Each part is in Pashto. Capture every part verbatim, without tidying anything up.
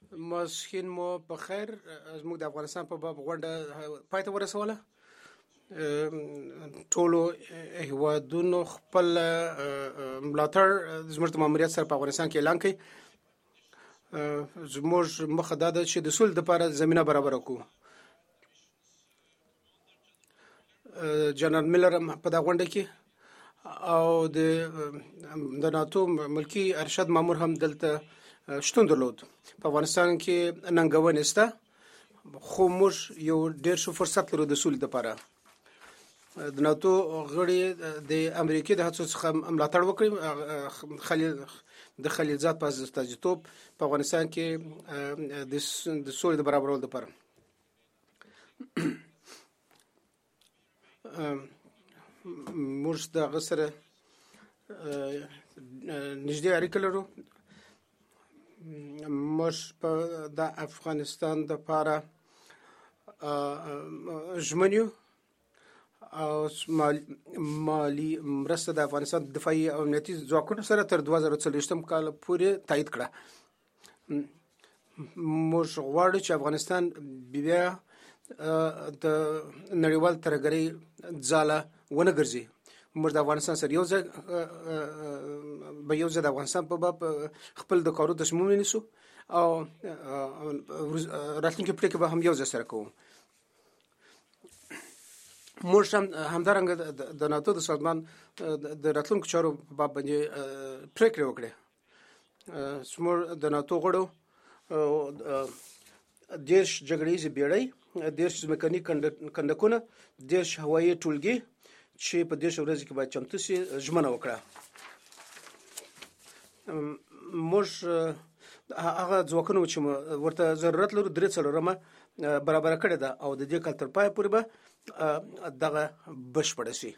ماسخین مو په خیر. زموږ د افغانستان په باب غونډه پای ته ورسوله. ټولو هیوادونو خپل ملاتړ زموږ د ماموریت سره په افغانستان کې اعلان کړي. زموږ مخه دا ده چې د صلح لپاره زمینه برابره کړو. جنرال میلر په دا غونډه کې او د د ناتو ملکی ارشد مامور هم دلته شتون درلود. په افغانستان کې ننګونې شته، خو موږ یو ډېر ښه فرصت لرو د سولې لپاره. د ناتو غړي د امریکا د هڅو څخه ملاتړ وکړي. خلیل د خلیلزاد په استازیتوب په افغانستان کې د سولې د برابرولو لپاره موږ د هغه سره نږدې اړیکه لرو. موږ په د افغانستان لپاره ژمن یو او مالی مرسته د افغانستان دفاعي او امنیتي ځواکونو سره تر دوه زره څلوېښتم کال پورې تایید کړه. موږ غواړو چې افغانستان بیا د نړیوال ترهګرۍ ځاله ونه ګرځي. موږ د افغانستان سره یو ځای به یو ځای د افغانستان په باب خپل د کارو تصمیم ونیسو او راتلونکي پرېکړې به هم یو ځای سره کوو. موږ هم همدارنګه د ناتو د سازمان د راتلونکو چارو په باب باندې پرېکړې وکړې. زموږ د ناتو غړو دېرش جګړه ییزې بېړۍ، دېرش ځمکني کنډکونه، دېرش هوایي ټولګي چې په دېرش ورځې کې باید چمتو شي ژمنه وکړه. موږ هغه ځواکونه چې ورته ضرورت لرو درې څلورمه برابره کړې ده او د دې کال تر پایه پورې به دغه بشپړه شي.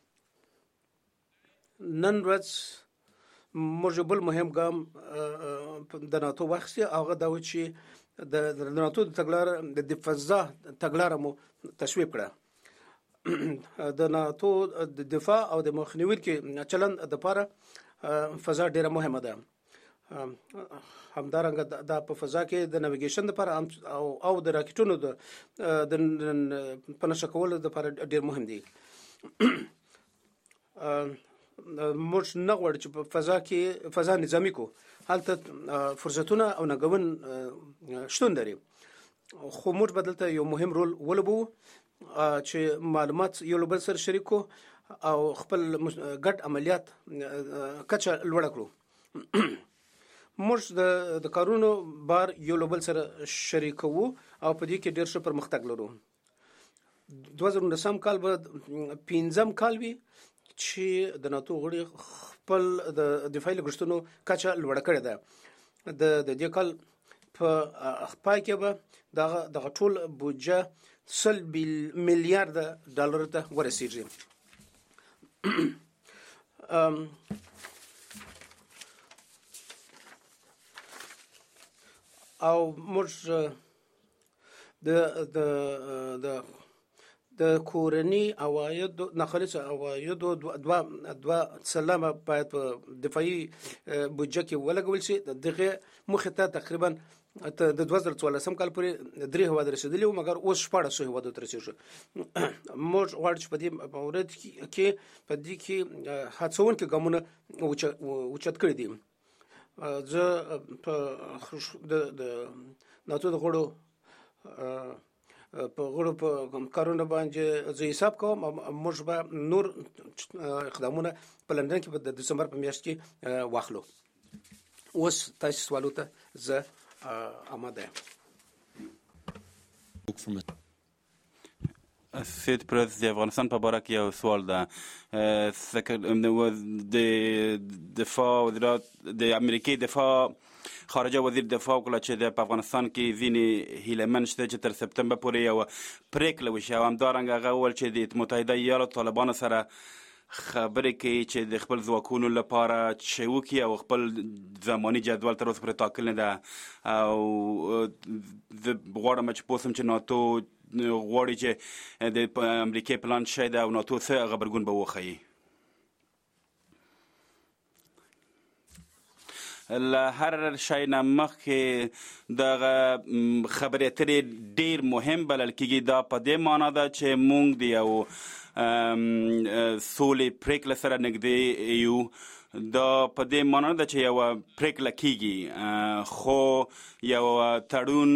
نن ورځ موږ بل مهم ګام د ناتو واخیستی. هغه دا و چې د ناتو د تګلاره د فضا تګلاره مو تصویب کړه. د ناتو د دفاع او د مخنیوي کې چلند د لپاره فضا ډیره مهمه ده. همدارنګه د په فضا کې د ناویګیشن لپاره او او د راکټونو د په نښه کولو لپاره ډیر مهم دي. موږ نه غواړو چې په فضا کې فضا نظامی کو. هلته فرصتونه او ننګون شتون لري، خو موږ به دلته یو مهم رول ولوبو چې معلومات یو له بل سره شریکو او خپل ګډ عملیات کچه لوړه کړو. موږ د د کارونو بار یو له بل سره شریکو او په دې کې ډېر ښه پرمختګ لرو. دوه زره نولسم کال به پنځم کال وي چې د ناتو غړي خپل د دفاعي لګښتونو کچه لوړه کړې ده. د دې کال په پای کې به دغه دغه ټول بودجه سل میلیارډ ډالر ته ورسیږي. او موږ د د د د کورني عوایدو ناخالصه عوایدو دوه دوه سلامه باید په دفاعي بودجه کې ولګول شي. دغه مخې ته تقریبا د دوه زره څوارلسم کال پورې درې هیواد رسېدلي وو، مګر اوس شپاړسو هیوادو ته رسېږي. موږ غواړو چې په دې مورد کې په دې کې هڅونکي ګامونه اوچت کړي دي. زه په د د ناتو د غړو په غړو په کارونه باندې زه حساب کوم. موږ به نور اقدامونه په لندن کې په دسمبر په میاشت کې واخلو. اوس تاسو سوالو ته زه آماده یم. سید پرز د افغانستان په باره کې یو سوال ده. د دفاع وزارت د امریکای دفاع خارجه وزیر دفاع وکړه چې په افغانستان کې ځینې هیلهمن شته چې تر سپتمبر پورې یو پریکړه وشي. او همدارنګه هغه وویل چې د متحده ایالاتو طالبانو سره خبرې کوي چې د خپل ځواکونو لپاره چې وکړي او خپل زماني جدول تر اوسه پورې ټاکل نه ده. او زه غواړم چې پوه شم چې ناتو غواړي چې د امریکای پلان شی ده او ناتو څه غبرګون به وښیي. له هر شی نه مخکې دغه خبرې اترې ډېر مهم بلل کېږي. دا په دې معنا ده چې موږ د یو سولې پرېکړه سره نږدې یو. دا په دې معنا ده چې یوه پرېکړه کېږي، خو یو تړون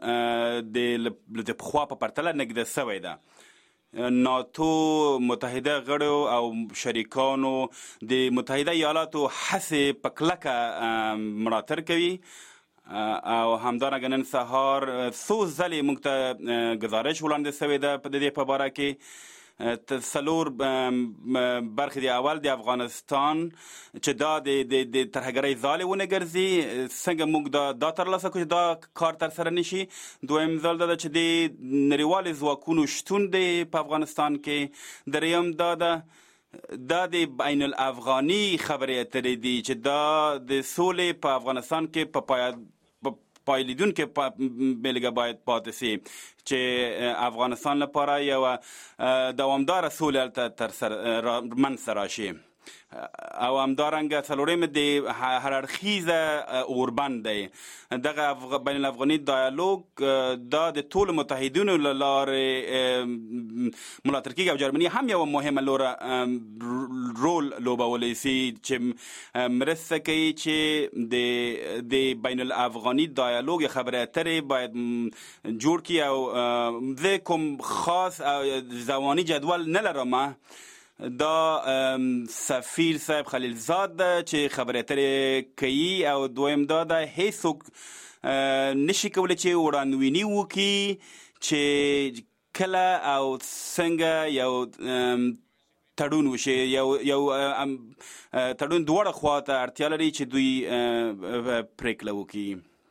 د پخوا په پرتله نږدې سوی ده. ناتو متحده غړو او شریکانو د متحده ایالاتو هڅې په کلکه ملاتړ کوي او همدارنګه نن سهار څو ځلې موږ ته ګزارش وړاندې شوې ده په دې په باره کې. څلور برخې د اول د افغانستان چې دا د ترهګرۍ ځالې ونه ګرځي، څنګه موږ دا دا ترلاسه کړو چې دا کار ترسره نشي. دویم ځل دا ده چې د نړیوالې ځواکونو شتون دی په افغانستان کې. دریم دا ده دا د بین الافغاني خبرې اترې دي چې دا د سولې په افغانستان کې په پایه پایلیدونکې بېلګه باید پاتې سي چې افغانستان لپاره یوه دوامداره سوله هلته ترسره منځته راشي. او همدارنګه څلورم د هر اړخیزه اوربند دی. دغه بین الافغاني ډایالوګ دا د ټولو متحدینو له لارې ملاتړ کېږي او جرمني هم یوه مهمه لوره رول لوبولی سي چې مرسته کوي چې د د بین الافغاني ډایالوګ یا خبرې اترې باید جوړ کړي. او زه کوم خاص زماني جدول نه لرم، دا سفیر صاحب خلیلزاد ده چې خبرې اترې کوي. او دویم دا ده هیڅوک نشي کولی چې وړاندویني وکړي چې کله او څنګه یو تړون وشي. یو یو تړون دواړه خواته اړتیا لري چې دوی پرېکړه وکړي.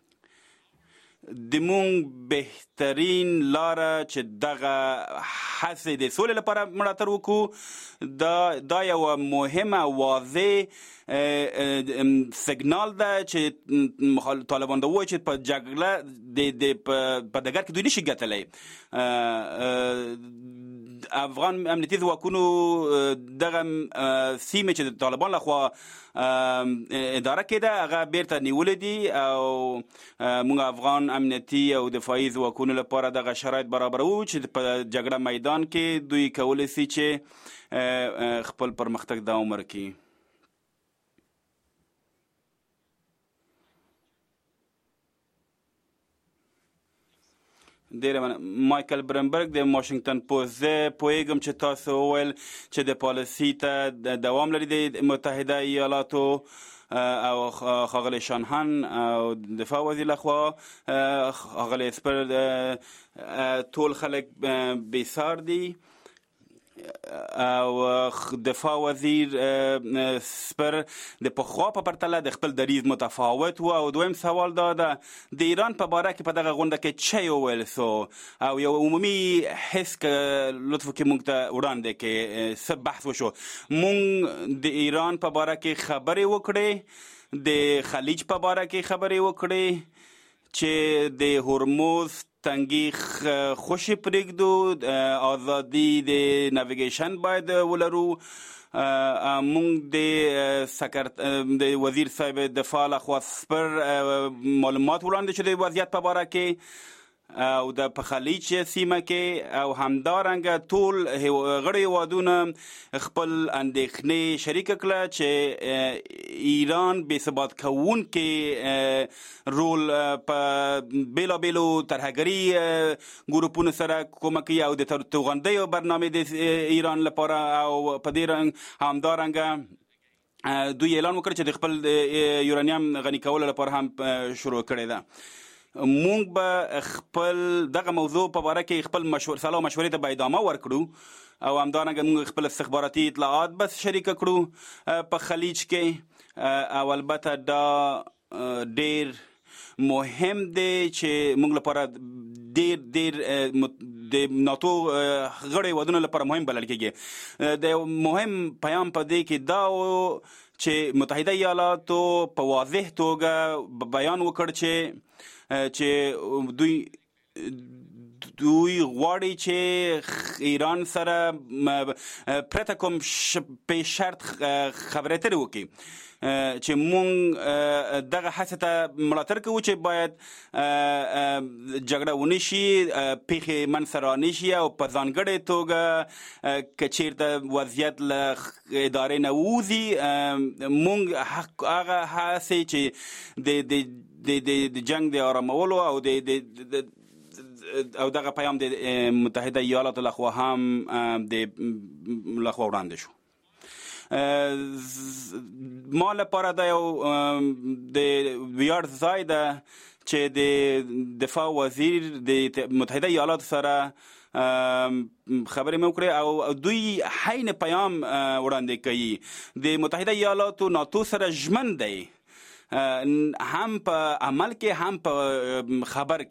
د مونږ بهترین لاره چې دغه هڅې د سولې لپاره ملاتړ وکړو، دا دا یوه مهمه واضح سیګنال ده چې طالبان دا وایي چې په جګړه په ډګر کې دوی نشي ګټلی. افغان امنیتي ځواکونو دغه سیمې چې د طالبان لخوا اداره کېده هغه بیرته نیولې دي او موږ افغان امنیتي او دفاعي ځواکونو لپاره دغه شرایط برابرو چې په جګړه میدان کې دوی کولی سي چې خپل پرمختګ دوام ورکړي. ډیره مننه. مایکل برنبرګ د واشنگټن پوسټ. زه پوهیږم چې تاسو وویل چې د پالیسي ته دوام لري د متحده ایالاتو او ښاغلی شانهان او دفاع وزیر لخوا ښاغلی اسپر ټول خلک بیسار دي او دفاع وزیر سپر د پخوا په پرتله د خپل دریځ متفاوت و. او دویم سوال دا ده د ایران په باره کې په دغه غونډه کې څه وویل سو او یو عمومي حس که لطف وکړئ موږ ته وړاندې کې څه بحث وشو. موږ د ایران په باره کې خبرې وکړې، د خلیج په باره کې خبرې وکړې چې د هرمز تنګي خوشي پرېږدو، ازادي د ناویګیشن باید ولرو. موږ د سکرت د وزیر صاحب دفاع لخوا سپر معلومات وړاندې شو د وضعیت په باره کې او د په خلیج سیمه کې او همدارنګه ټول غړي هیوادونه خپل اندېښنې شریکه کړه چې ایران بې ثبات کوونکي رول په بېلابېلو ترهګري ګروپونو سره کومک کوي او د توغندیو برنامې د ایران لپاره او په دې رنګ همدارنګه دوی اعلان وکړ چې د خپل یورانیم غني کولو لپاره هم شروع کړی ده. مونږ به خپل دغه موضوع په باره کې خپل مشور سلا مشورې ته به ادامه ورکړو او همدارنګه موږ خپل استخباراتي اطلاعات به شریکه کړو په خلیج کې. او البته دا ډېر مهم دی چې موږ لپاره ډېر ډېر د ناتو غړي هیوادونو لپاره مهم بلل کېږي. د مهم پیام په دې کې دا چې متحده ایالاتو په واضح توګه بیان وکړ چې چې دوی دوی غواړي چې ایران سره پرته کوم په شرط خبرې اترې وکړي چې مونږ دغه هڅه ته ملاتړ کوو چې باید جګړه ونه شي، پیښې منځته رانشي او په ځانګړې توګه که چېرته وضعیت له ادارې نه ووځي، مونږ هغه هڅې چې د د جنګ د آرامولو او د او دغه پیام د متحده ایالاتو لخوا هم د لخوا وړاندې شو. ما لپاره دا یو د ویاړ ځای ده چې د دفاع وزیر د متحده ایالاتو سره خبرې مې وکړې او دوی حین پیام وړاندې کوي. د متحده ایالاتو ناتو سره ژمن دی، هم په عمل کې هم په خبر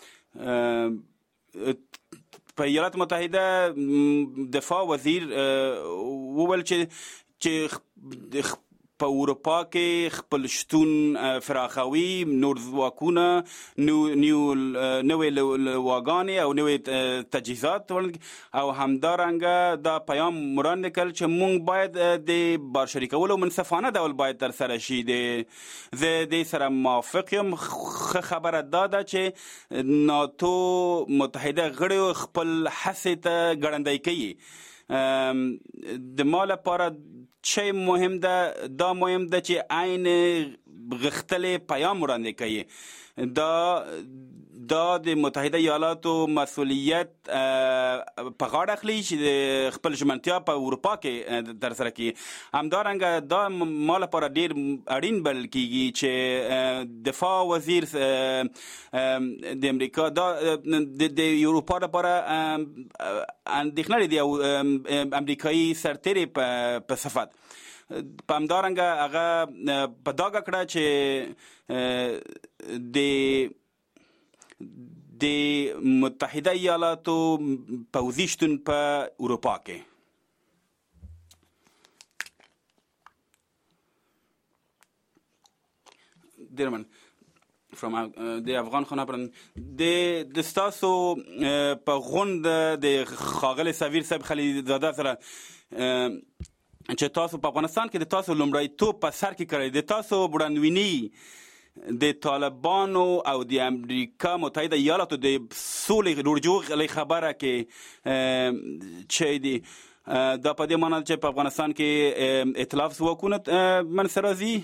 کې. په ایالات متحده دفاع وزیر وویل چې چې په اروپا کې خپل شتون فراخوي، نور ځواکونه، نوې لواګانې او نوې تجهیزات، او همدارنګه دا پیام وړاندې کړ چې موږ باید د بار شریکولو منصفانه ډول باید ترسره شي. زه دې سره موافق یم. ښه خبره دا ده چې ناتو متحده غړي خپل هڅې ته ګړندی کوي. د ما لپاره چی مهم ده، دا مهم ده چې عین غښتلې پیام وړاندې کوي. دا دا د متحده ایالاتو مسؤلیت په غاړه اخلي چې د خپل ژمنتیا په اروپا کې ترسره کړي. همدارنګه دا ما لپاره ډېر اړین بلل کېږي چې دفاع وزیر د امریکا دا د اروپا لپاره اندېښنه لري او امریکایي سرتېري په صفت. په همدارنګه هغه په ډاګه کړه چې د د متحده ایالاتو پوځي شتون په اروپا کې درمن from د افغان خبرن د د ستاسو په غوند د خاغلی سفیر صاحب خلیلزاده سره چې تاسو په افغانستان کې د تاسو لومړیتوب په سر کې کړی، د تاسو وړاندویني د طالبانو او د امریکا متحده ایالاتو د سولې رجوع خبره کې چې دی دا په دې معنی چې په افغانستان کې ائتلاف ځواکونه منځته راځي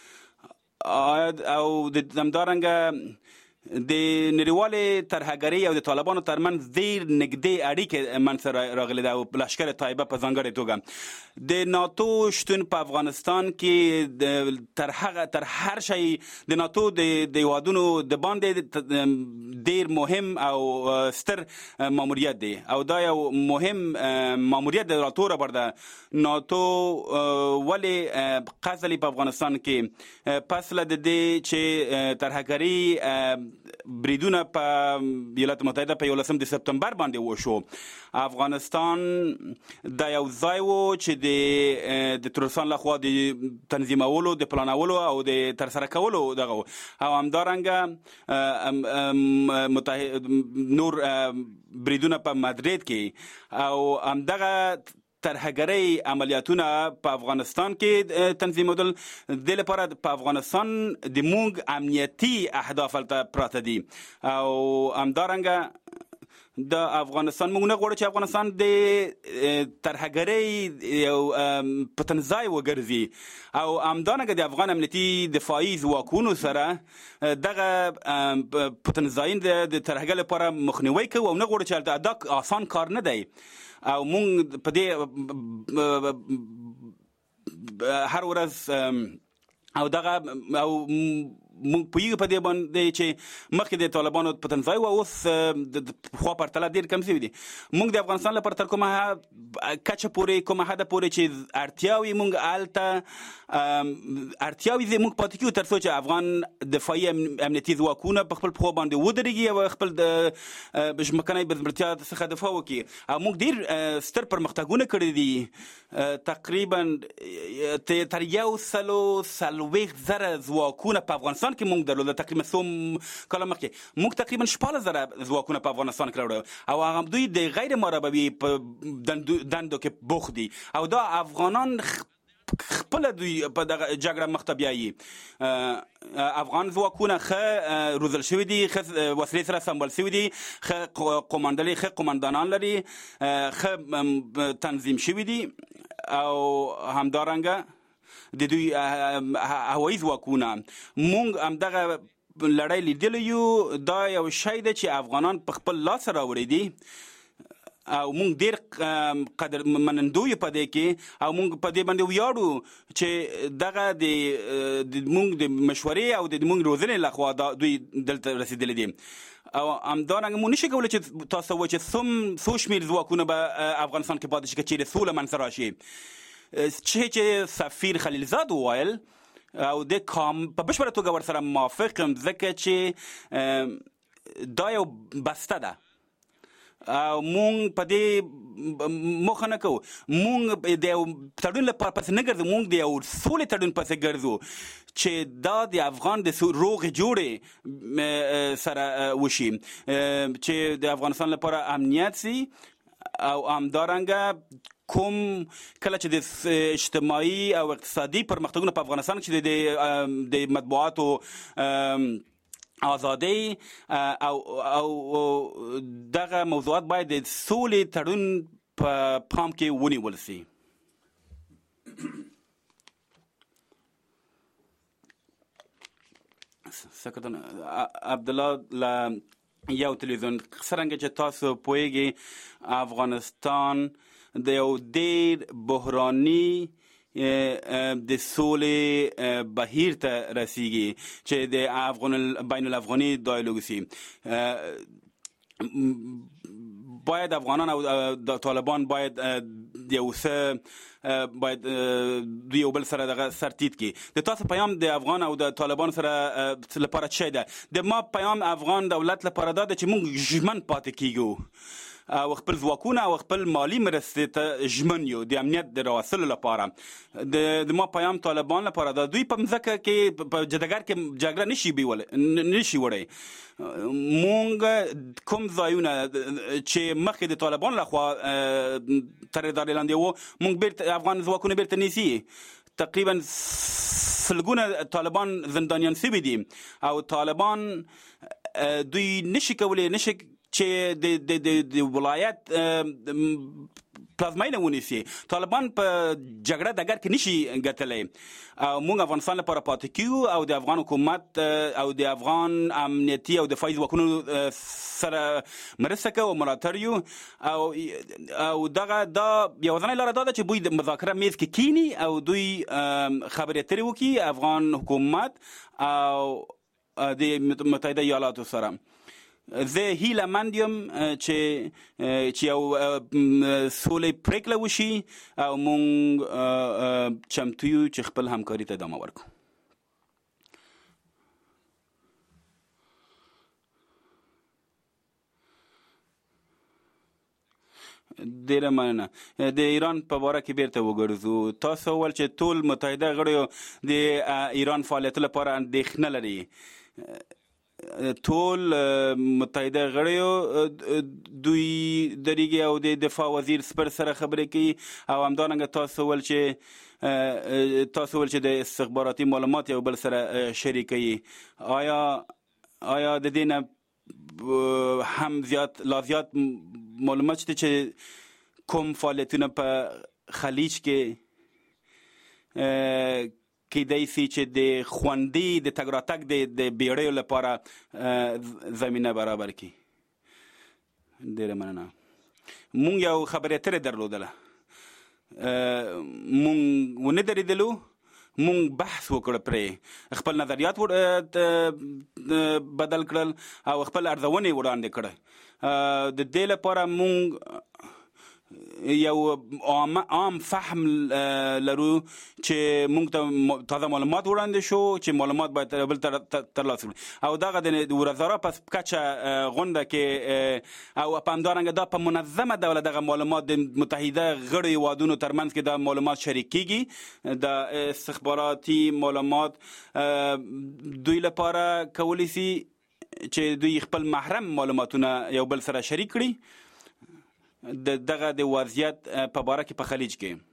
او د همدارنګه د نړیوالې ترهګرۍ او د طالبانو ترمنځ ډېر نږدې اړیکې منځته راغلې ده او لښکر طیبه په ځانګړې توګه د ناتو شتون په افغانستان کې تر هغه تر هر شي د ناتو د هیوادونو د باندې ډېر مهم او ستر ماموریت دی او دا یو مهم ماموریت د ناتو رابر ده. ناتو ولې قصد لري په افغانستان کې پس له دې چې ترهګرۍ بریدونه په ایالات متحده په یولسم د سپتمبر باندې وشو، افغانستان دا یو ځای و چې د د ترورستان لخوا د تنظیمولو، د پلانولو او د ترسره کولو دغه او همدارنګه نور بریدونه په مدرید کې او همدغه ترهګرۍ عملیاتونه په افغانستان کې تنظیمېدل. د لپاره په افغانستان د موږ امنیتي اهداف هلته پراته دي او همدارنګه د افغانستان موږ نه غواړو چې افغانستان د ترهګرۍ یو پتنځای وګرځي او همدارنګه د افغان امنیتي دفاعي ځواکونو سره دغه پتنځایونه د ترهګرۍ لپاره مخنیوي کوو او نه غواړو چې هلته دا آسان کار نه دی او مونږ په دې هر ورځ او دغه او مونږ پوهیږو په دې باندې چې مخکې د طالبانو په تنځای و اوس د پخوا پرتله ډېر کم شوي دي. مونږ د افغانستان لپاره تر کومه کچه پورې کومه حده پورې چې اړتیاوې مونږ هلته اړتیاوې زه مونږ پاتې کیو تر څو چې افغان دفاعي امنیتي ځواکونه په خپل پښو باندې ودرېږي او خپل د ځمکنۍ بشپړتیا څخه دفاع وکړي. او مونږ ډېر ستر پرمختګونه کړي دي، تقریبا تر یو سلو څلوېښت زره ځواکونه په افغانستان افغانستان کې مونږ درلود تقریبا څو کاله مخکې مونږ تقریبا شپږ زره ځواکونه په افغانستان کې لرو او هغه دوی د غیر مربوي په دندو, دندو کې بوخت دي او دا افغانان خپل دوی په دغه جګړه مخ ته بیایي افغان ځواکونه ښه روزل شوي دي ښه وسلې سره سمبال شوي دي ښه قوماندلي ښه قوماندانان لري ښه تنظیم شوي دي او همدارنګه د دوی هوایي ځواکونه مونږ همدغه لړۍ لیدلی یو دا یو شی دی چې افغانان په خپل لاس راوړی دي او مونږ ډېر قدر منندوی په دې کې او مونږ په دې باندې ویاړو چې دغه د مونږ د مشورې او د مونږ روزنې لخوا دوی دلته رسېدلي دي او همدارنګه مونږ نشي کولی چې تاسو وایئ چې څوم څو شمېر ځواکونه به افغانستان کې پاتې شي که چیرې سوله منځته راشي چې چې سفیر خلیلزاد وویل او د کام په بشپړه توګه ورسره موافق یم ځکه چې دا یو بسته ده او مونږ په دې موخه نه کوو مونږ د یو تړون لپاره پسې نه ګرځو مونږ د یو سولې تړون پسې ګرځو چې دا د افغان د روغې جوړې سره وشي چې د افغانستان لپاره امنیت سي او همدارنګه کوم کله چې د اجتماعي او اقتصادي پرمختګونو په افغانستان کې د مطبوعاتو آزادي او او دغه موضوعات باید د سولې تړون په پام کې ونیول شي. سکتن عبدالله لا یو تلویزیون څرنګه چې تاسو پوهیږئ افغانستان د یو ډېر بحراني د سولې بهیر ته رسیږي چې د افغان بین الافغاني ډایالوګ سي باید افغانان او د طالبان باید یو څه باید دوی یو بل سره دغه سرتیت کړي. د تاسو پیام د افغان او د طالبان سره لپاره څه ده؟ د ما پیام افغان دولت لپاره دا ده چې موږ ژمن پاتې کیږو او خپل ځواکونه او خپل مالی مرستې ته ژمن یو د امنیت د راوستلو لپاره. د ما پیام طالبان لپاره دا دوی په مځکه کې په جدګر کې جګړه نشي بیول نشي وړی مونږ کوم ځایونه چې مخکې د طالبان لخوا تر داري لاندې وو مونږ بیرته افغان ځواکونه بیرته نیسي تقریبا سلګونه طالبان زندانیان شوي دي او طالبان دوی نشي کولی نشي چې د د د د ولایت پلازمینه ونیسي. طالبان په جګړه دګر کې نشي ګټلی او موږ افغانستان لپاره پاتې کیو او د افغان حکومت او د افغان امنیتي او دفاعي ځواکونو سره مرسته کوو ملاتړ یو او او دغه دا یوازینۍ لاره دا ده چې دوی د مذاکره میز کې کینی او دوی خبرې اترې وکړي افغان حکومت او د متحده ایالاتو سره. زه هیله مند یم چې چې یو سولې پریکړه وشي او مونږ چمتو یو چې خپل همکاري ته ادامه ورکړو. ډیره مننه. د ایران په باره کې بیرته وګرځو. تاسو ول چې ټول متحده غړي د ایران فعالیت لپاره اندېښنه لري. ټول متحده غړي دوی دریږي او د دفاع وزیر سپر سره خبرې کوي او همدارنګه تاسو ول چې تاسو ول چې د استخباراتي معلومات یو بل سره شریکوي. آیا آیا د دې نه هم زیات لا زیات معلومات شته چې کوم فعالیتونه په خلیج کې کېدای شي چې د خوندي د تګ راتګ د بیړیو لپاره زمینه برابر کړي؟ ډېره مننه. مونږ یو خبرې اترې درلودله مونږ ونه درېدلو مونږ بحث وکړ پرې خپل نظریات بدل کړل او خپل ارزونې وړاندې کړه. د دې لپاره مونږ یو عام فهم لرو چې موږ ته تازه معلومات وړاندې شو چې معلومات باید بل ترلاسه کړو او دغه د وزارت په کچه غونډه کې او په همدارنګه دا په منظمه ډول دغه معلومات د متحده غړو هیوادونو ترمنځ کې دا معلومات شریک کیږي د استخباراتي معلومات دوی لپاره کولی شي چې دوی خپل محرم معلوماتونه یو بل سره شریک کړي د دغه د وضعیت په باره کې په خلیج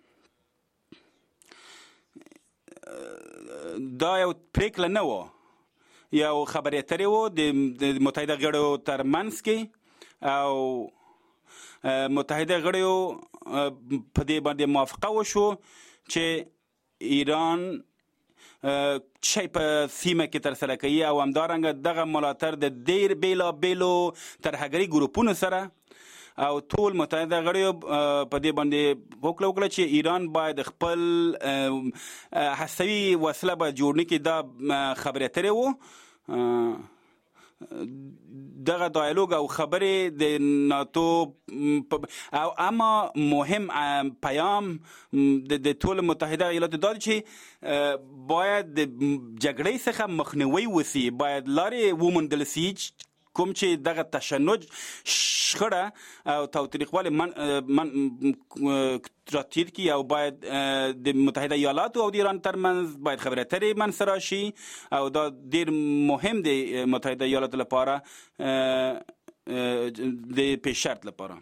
کې دا یو پریکړه نه و یو خبرې اترې و د متحده غړو ترمنځ کې او متحده غړو په دې باندې موافقه وشو چې ایران شی په سیمه کې ترسره کوي او همدارنګه دغه ملاتړ د ډېر بېلابېلو ترهګري ګروپونو سره او ټول متحده غړو په دې باندې وکړه وکړه چې ایران باید خپل هستوي وسله به جوړ نه کړي دا خبرې اترې و دغه ډایالوګ او خبرې د ناتو او اما مهم پیام د ټول متحده ایالاتو دا چې باید د جګړې څخه مخنیوي وشي باید لارې وموندل شي کوم چې دغه تشنج شخړه او تاوتریخوالی من من راتیر کی او باید د متحده ایالاتو او د ایران ترمنځ باید خبرې اترې منځته راشي او دا ډېر مهم دی متحده ایالاتو لپاره د پیش شرط لپاره.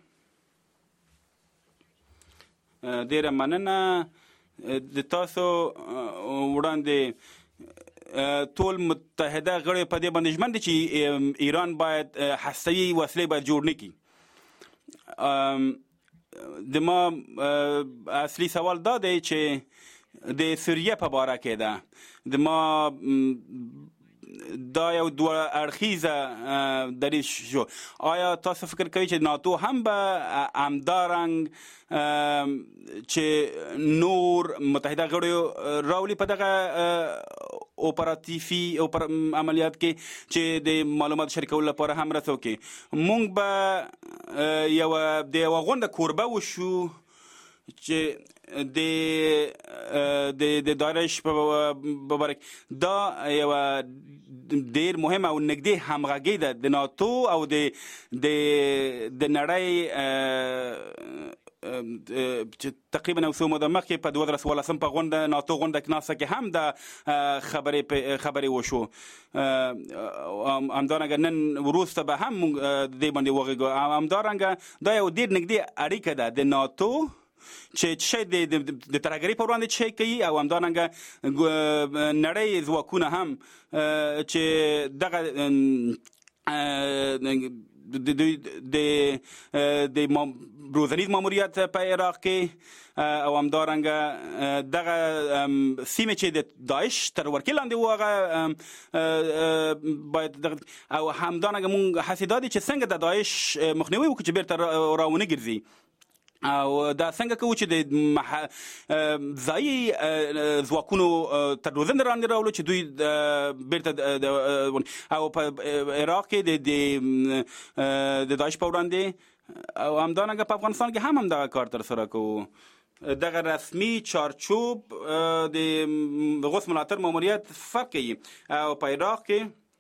ډېره مننه د تاسو وړاندې ټول متحده غړي په دې باندې ژمن دي چې ایران باید هستوي وسلې باید جوړ نه کړي. د ما اصلي سوال دا دی چې د سوریه په باره کې ده د ما دا یو دوه اړخیزه دریځ شو. آیا تاسو فکر کوئ چې ناتو هم به همدارنګ چې نور متحده غړي راولي په دغه اپراتیفي عملیات کې چې د معلومات شریکولو لپاره هم مرسته وکړي؟ موږ به یو د یوه غونډه کوربه وشو چې د د د داعش په باره دا یو ډېر مهم او نږدې همغږي ده د ناتو او د د د نړۍ تقریبا یو څو موده مخکې په دوه زره څوارلسم په غونډه ناتو غونډه کې ناسته کې هم دا خبرې خبرې وشو. همدارنګه نن وروسته به هم دې باندې وغږیږو. همدارنګه دا یو ډېر نږدې اړیکه ده د ناتو چې شی د ترهګرۍ په وړاندې شی کوي او همدارنګه نړۍ ځواکونه هم چې دغه د د د روزنیز ماموریت په عراق کې او همدارنګه دغه سیمه چې د داعش تر ورکې لاندې و هغه باید او همدارنګه مونږ هڅې دا دي چې څنګه د داعش مخنیوي وکړو چې بیرته راونه ګرځي او دا څنګه کوو چې د ځایي ځواکونو تر روزنې لاندې راولو چې دوی بیرته او په عراق کې د د داعش په وړاندې او همدارنګه په افغانستان کې هم هم دغه کار ترسره کوو. دغه رسمي چارچوب د غوث ملاتړ ماموریت فرق کوي او په عراق کې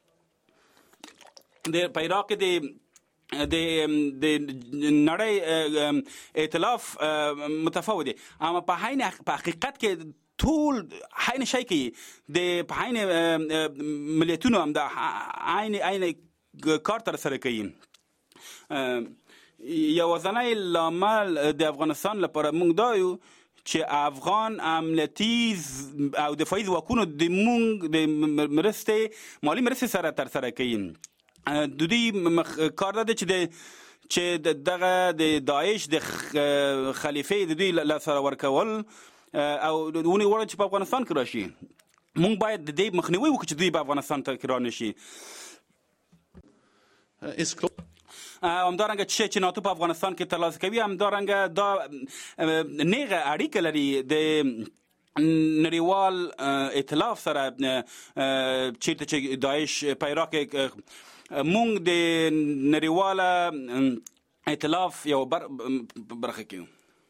د په عراق کې د د د نړۍ ائتلاف متفاوت دي اما په حین په حقیقت کې ټول حین شي کوي د په حین ملتونو هم د عین عین کار ترسره کوي. یو ځنای لامل د افغانستان لپاره موږ دا یو چې افغان امنیتي او دفاعي ځواکونو د موږ د مرستې مالي مرستې سره ترسره کوي. د دوی کار ده چې د چې دغه د داعش د خلیفې د دوی له سره ورکول او ونی وړ چې په افغانستان کې راشي. موږ باید د دې مخنیوي وکړو چې دوی په افغانستان ته رانشي. همدارنګه چې ناتو په افغانستان کې ترلاسه کوي همدارنګه دا نیغه اړیکه لري د نړیوال ائتلاف سره چیرته چې داعش په عراق کې مونږ د نړیواله ائتلاف یو بر برخه کې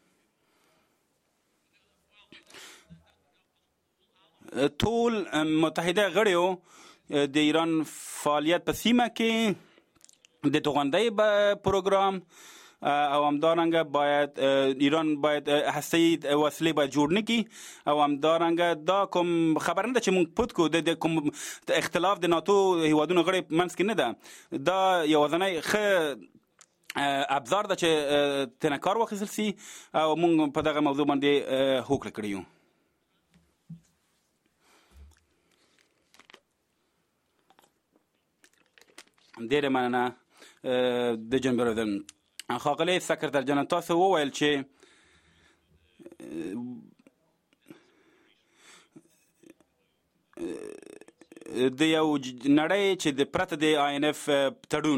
ټول متحده غړیو د ایران فعالیت په سیمه کې د توغندۍ پروګرام او همدارنګه باید ایران باید هسته‌ای وسلې باید جوړ نه کړي او همدارنګه دا کوم خبر نه ده چې موږ پټ کو د کوم اختلاف د ناتو هیوادونو غړي منځ کې نه ده دا یوازینی ښه ابزار ده چې تنه کار واخیستل سي او موږ په دغه موضوع باندې هوکړه کړې یو. ډېره مننه د جناب رودن ښاغلی سکرتر جنرال تاسو وویل چې د یو نړۍ چې د پرته د آی ان اف تړون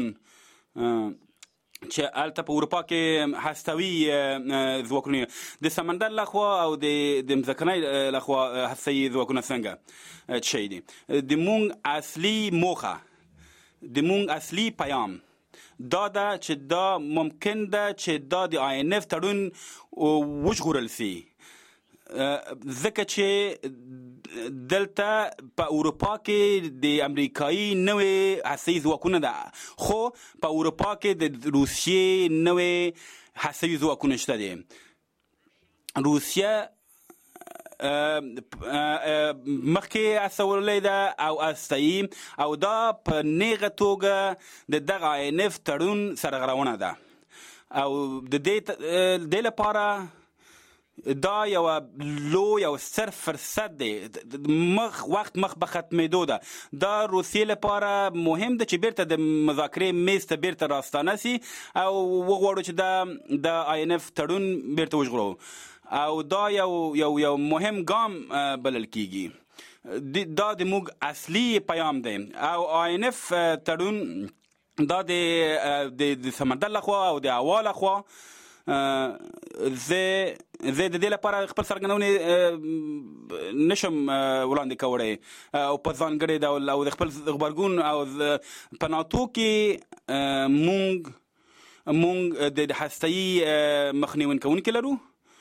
چې هلته په اروپا کې هستوي ځواکونه د سمندر لخوا او د ځمکنۍ لخوا هستوي ځواکونه څنګه شی دي د مونږ اصلي موخه د مونږ اصلي پیام دا ده چې دا ممکن ده چې دا د آی ان اف تړون وژغورل سي ځکه چې دلته په اروپا کې د امریکایي نوې هسته‌ایي ځواکونه ده خو په اروپا کې د روسیې نوې هسته‌ایي ځواکونه شته دي. روسیه مخکې استولی ده او استوي او دا په نیغه توګه د دغه آی ان اف تړون سرغړونه ده او د دې لپاره دا یو لوی او ستر فرصت دی مخ وخت مخ به ختمېدو ده دا روسیې لپاره مهم ده چې بیرته د مذاکرې میز ته بیرته راستانه سي او وغواړو چې دا د آی ان اف تړون بیرته وژغورو او دا یو یو یو مهم ګام بلل کیږي دا د موږ اصلي پیام دی او آی ان اف تړون دا د د سمندر لخوا او د هوا لخوا زه زه د دې لپاره خپل څرګندونې نشم وړاندې کولی او په ځانګړې ډول او د خپل غبرګون او په ناتو کې مونږ مونږ د هسته‌ایي مخنیوي کوونکي لرو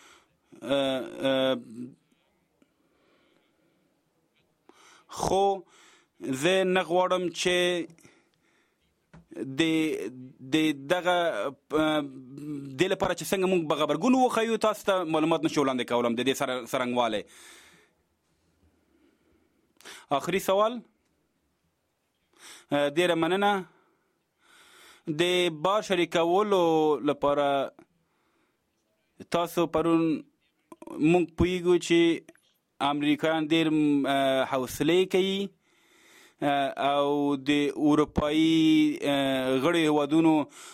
خو زه نه غواړم چې د د دغه د لپاره چې څنګه موږ به غبرګون وښیو تاسو ته معلومات نشو وړاندې کولم د دې څرنګوالی. آخري سوال ډېره مننه د بار شریکولو لپاره تاسو پرون موږ پوهیږو چې امریکایان ډېر حوصلې کوي او د اروپایي غړي هیوادونو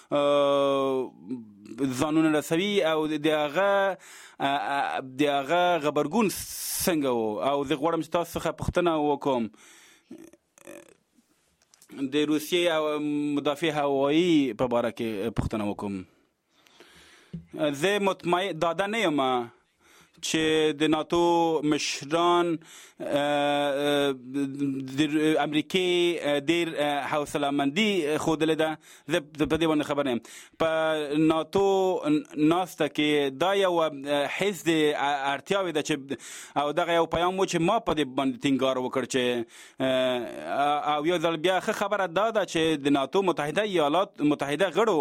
ځانونه رسوي او د هغه د هغه غبرګون څنګه و او زه غواړم چې تاسو څخه پوښتنه وکړم د روسیې او مدافع هوایي په باره کې پوښتنه وکړم. زه مطمئن داده نه یم چې د ناتو مشران د امریکې ډېر حوصله‌مندي ښودلې ده زه په دې باندې خبر یم په ناتو ناسته کې دا یو حس د اړتیاوې ده چې او دغه یو پیام و چې ما په دې باندې ټینګار وکړ چې او یو ځل بیا ښه خبره دا ده چې د ناتو متحده ایالات متحده غړو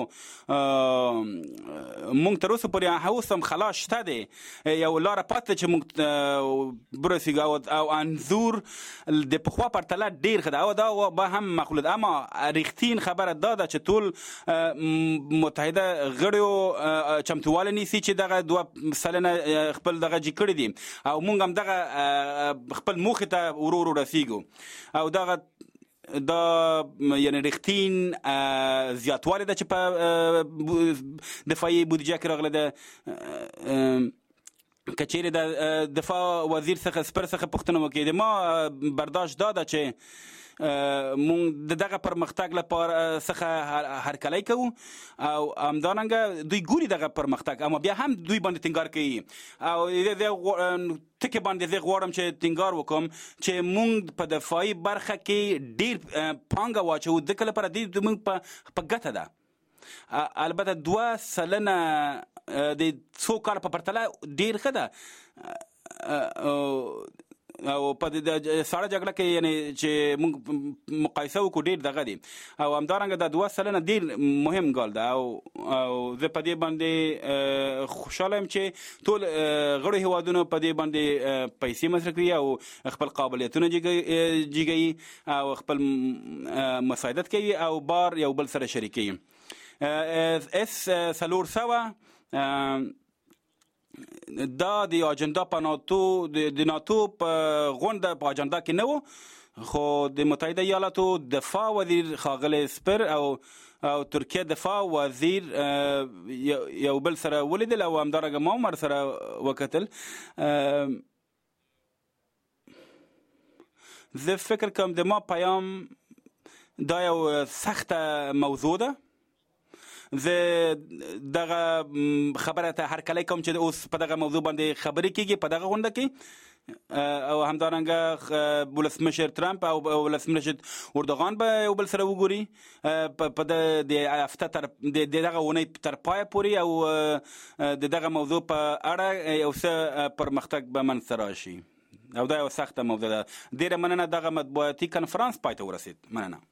مونږ تر اوسه پورې اوس هم خلا شته دی یو لاره پاتې چې موږ برسېږو او انځور د پخوا پرتله ډېر ښه ده او دا به هم مخلوط اما رښتین خبره دا ده چې ټول متحده غړیو چمتووالی نیسي چې دغه دوه سلنه خپل دغه جي کړي دي او موږ هم دغه خپل موخې ته ورو ورو رسېږو او دغه دا یعنی رښتین زیاتوالی ده چې په دفاعي بودیجه کې راغلی ده. که چیرې د دفاع وزیر څخه سپر څخه پوښتنه وکړي د ما برداشت دا ده چې مونږ د دغه پرمختګ لپاره څخه هرکلی کوو او همدارنګه دوی ګوري دغه پرمختګ اما بیا هم دوی باندې ټینګار کوي او ټکي باندې زه غواړم چې ټینګار وکړم چې مونږ په دفاعي برخه کې ډېر پانګه واچوو ځکه لپاره دې مونږ په ګټه ده البته دوه سلنه د څو کال په پرتله ډیر ښه ده او په د ساړه جګړه کې یعنی چې موږ مقایسه وکړو ډیر دغه دي او همدارنګه د دوه سلنه ډیر مهم ګال ده او زه په دې باندې خوشاله یم چې ټول غړو هیوادونو په دې باندې پیسې مصرف کړي او خپل قابلیتونه جګوي او خپل مساعدت کوي او بار یو بل سره شریکي اس څلور سوه دا د اجنډا په ناتو د ناتو په غونډه په اجنډا کې نه و خو د متحده ایالاتو دفاع وزیر ښاغلی سپر او او ترکیه دفاع وزیر یو بل سره ولیدل او همدارنګه ما هم ورسره وکتل زه فکر کوم د ما پیام دا یو سخته موضوع ده زه دغه خبره ته هرکلی کوم چې اوس په دغه موضوع باندې خبرې کیږي په دغه غونډه کې او همدارنګه ولسمشر ترامپ او ولسمشر اردوغان به یو بل سره وګوري په د هفته تر دغه اونۍ تر پایه پورې او د دغه موضوع په اړه یو څه پرمختګ به منځته راشي او دا یو سخته موضوع ده. ډېره مننه. دغه مطبوعاتي کنفرانس پای ته ورسېد. مننه.